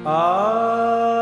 आ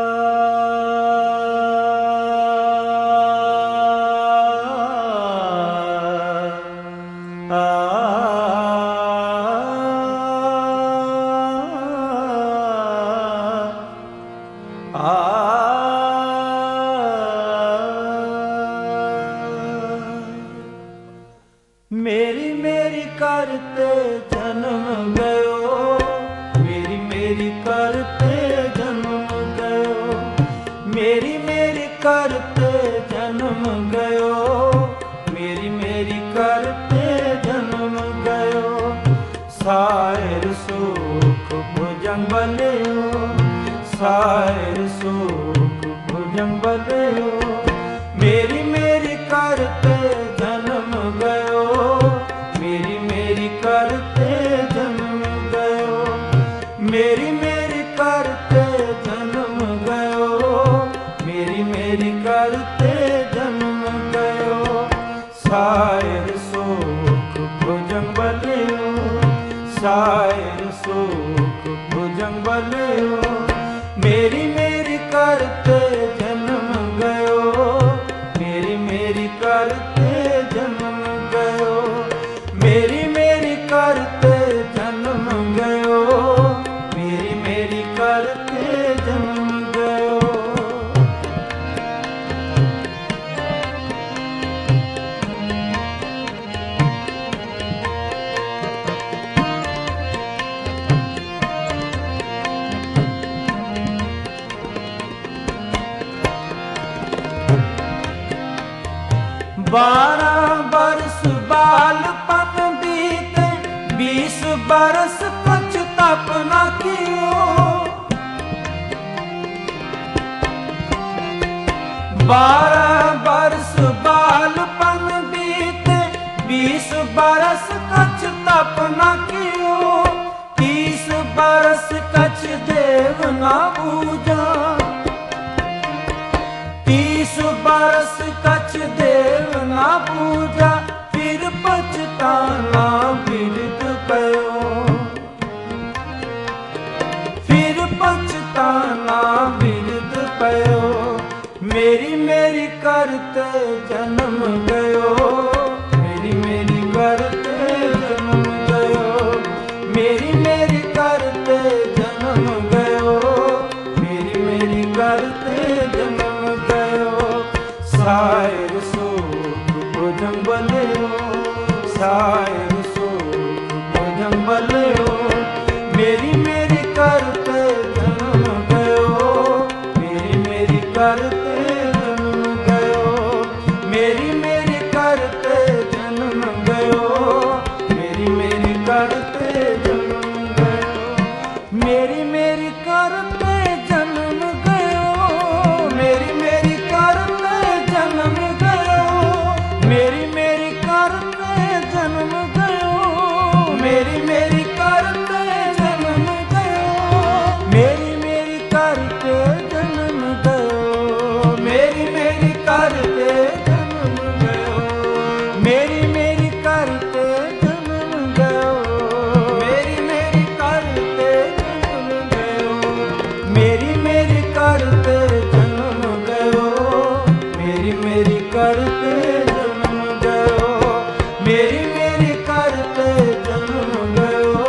मेरी मेरी करते जन्म गयो, मेरी मेरी करते जन्म गयो, मेरी मेरी करते जन्म गयो, मेरी मेरी करते जन्म गयो। सायर सुख भुजंग बलियो, सायर सुख भुजंग बलियो, मेरी मेरी करते जन्म गयो, मेरी मेरी करते जन्म गयो, मेरी मेरी करते जन्म गयो, मेरी मेरी करते जन्म गयो। सायर सुख भुजंग बलियो, सायर सुख भुजंग बलियो, मेरी मेरी करते जन्म गयो, मेरी मेरी करते जन्म गयो, मेरी मेरी करते जन्म गयो, मेरी मेरी करते जन्म गयो। बारह बरस बालपन बीते, 20 बरस पछतापना कियो। 12 बरस बालपन बीते, 20 बरस पछतापना कियो। 30 बरस कछ देव ना पूजा, 30 बरस कछ देव ना पूजा, फिर पछताना बिरद पयो, फिर पछताना बिरद पयो। मेरी मेरी करते जन्म गयो, मेरी मेरी करते जन्म गयो, मेरी मेरी करते जन्म गयो, मेरी मेरी करते जन्म गयो। सायर सुख भुजंग बलियो, सायर सुख भुजंग बलियो, मेरी मेरी करते जन्म गयो, मेरी मेरी करते जन्म गयो, मेरी मेरी करते जन्म गयो, मेरी मेरी करते जन्म गयो, मेरी मेरी करते जन्म गयो, मेरी मेरी करते जन्म गयो, मेरी मेरी करते जन्म गयो, मेरी मेरी करते जन्म गयो, मेरी मेरी करते जन्म गयो, मेरी मेरी करते जन्म गयो, मेरी मेरी करते जन्म गयो, मेरी मेरी करते जन्म गयो, मेरी मेरी करते जन्म गयो, मेरी मेरी करते जन्म गयो, मेरी मेरी करते जन्म गयो,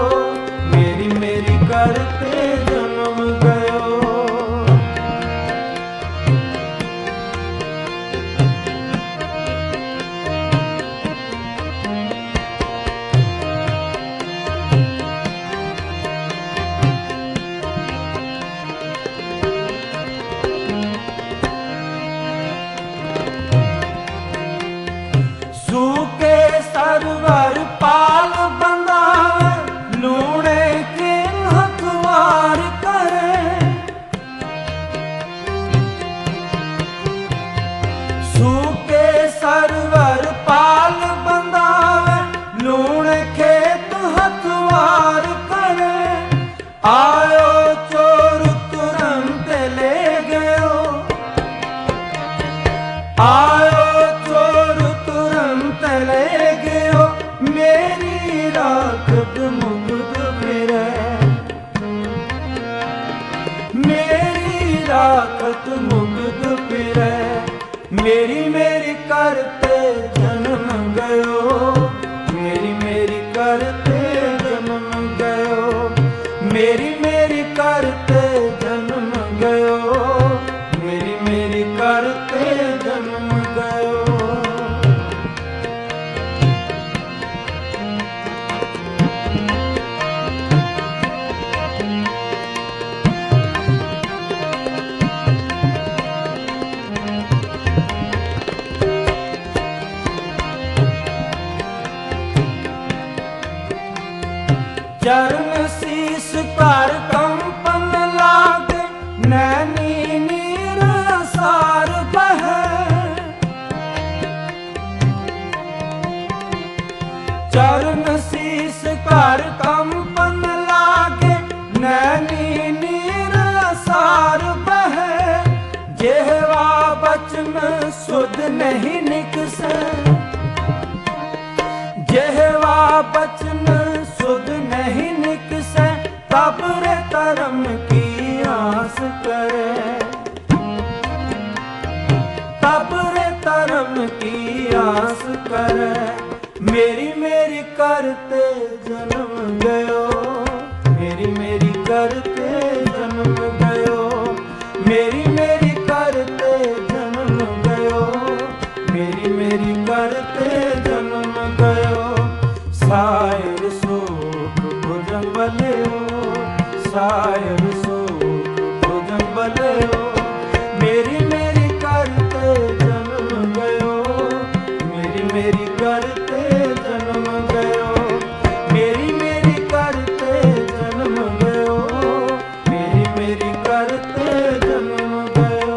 चरण शीस कर कंपन लागे, नैनी नीर सार बहे। चरण शीस कर कंपन लागे, नैनी नीर सार बहे। जेहवा बचन सुध नहीं निकसे, जेहवा बचन सुध नहीं निकसे। तब रे धर्म की आस करे, तब रे धर्म की आस करे। मेरी मेरी करते जन्म गयो, मेरी मेरी करते जन्म गयो। मेरी मेरी करते जन्म गयो, मेरी मेरी करते जन्म गयो। सायर सूख भुजंग बलियो, सायर सूख भुजंग बलियो। मेरी मेरी करते जन्म गयो, मेरी मेरी करते जन्म गयो। मेरी मेरी करते जन्म गयो, मेरी मेरी करते जन्म गयो।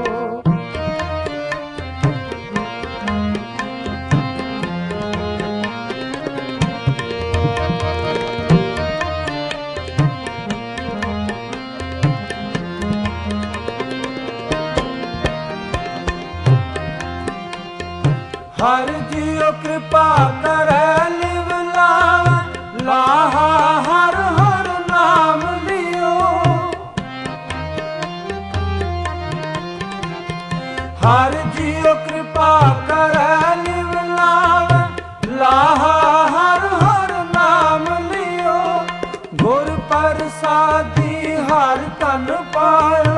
हर जियो कृपा करे लिव लावे, लाहा हर हर नाम लियो। हर जियो कृपा करे लिव लावे, लाहा हर हर नाम लियो। गुर प्रसादी हर तन पायो,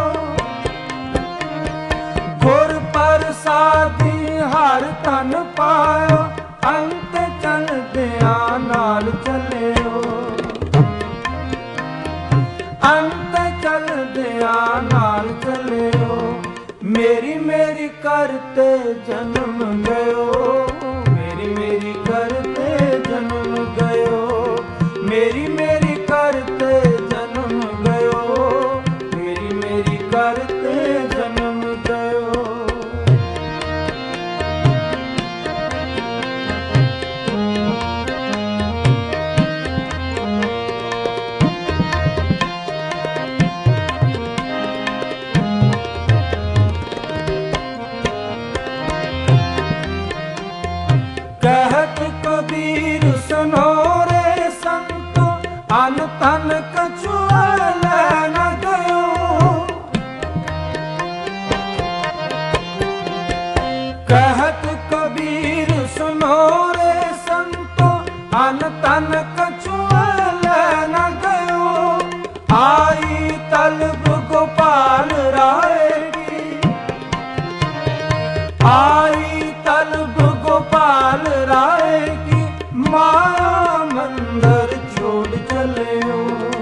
गुर प्रसादी हर तन पायो। अंत चल दिया नाल चलियो, अंत चल दिया नाल चलियो। मेरी मेरी करते जन्म गयो, मेरी मेरी करते जन्म गयो। मेरी मेरी करते जन्म गयो, मेरी मेरी करते जन्म गयो। कहत कबीर सुनो रे संतो, अन तन कछु न गयो। कहत कबीर सुनो रे संतो, अन तन कछु न गयो। आई तलब गोपाल राय की, आई तलब गोपाल राय की। माया मंदिर छोड़ चले हो,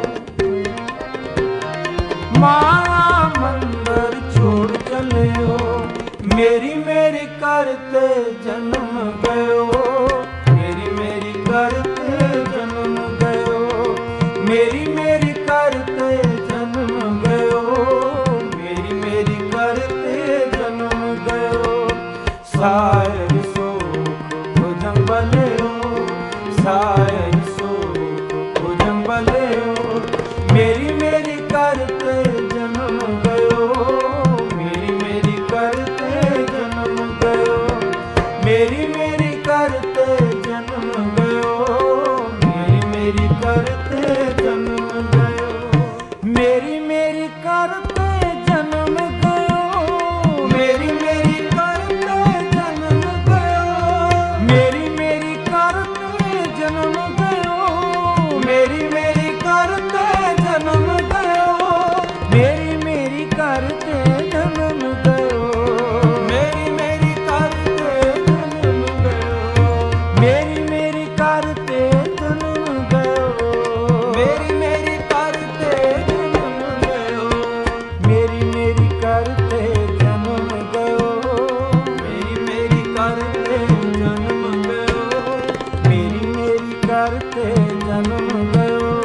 माया मंदिर छोड़ चले हो। मेरी मेरी करते जन्म गयो, मेरी मेरी करते जन्म गयो। मेरी मेरी करते जन्म गयो, मेरी मेरी करते जन्म गयो। सायर सूख भुजंग बलियो, सायर सूख भुजंग बलियो। मेरी मेरी करते जन्म गयो, मेरी मेरी करते जन्म गयो। मेरी मेरी करते जन्म गयो, मेरी मेरी करते जन्म गयो। मेरी मेरी करते जन्म गयो, मेरी मेरी करते जन्म गयो। मेरी मेरी करते जन्म गयो, मेरी मेरी करते जन्म गयो। मेरी मेरी करते जन्म गयो, मेरी मेरी करते जन्म गयो। मेरी मेरी करते जन्म गयो, मेरी मेरी करते जन्म गयो। मेरी मेरी करते जन्म गयो, मेरी मेरी करते जन्म गयो। मेरी मेरी करते जन्म गयो।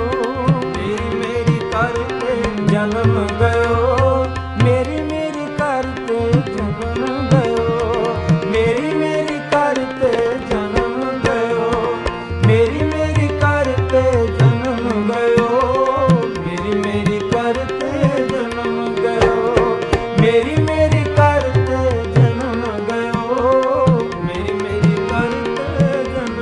जन्म गयो मेरी मेरी करते जन्म गयो मेरी मेरी करते जन्म गयो मेरी मेरी करते जन्म गयो मेरी मेरी करते जन्म गयो मेरी मेरी करते जन्म गयो मेरी मेरी करते जन्म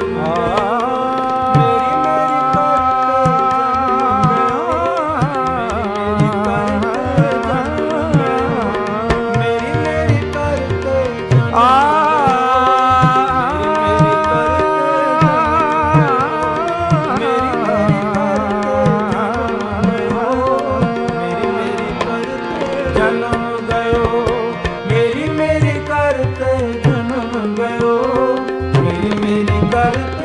मेरी मेरी करते जन्म गयो मेरी मेरी करते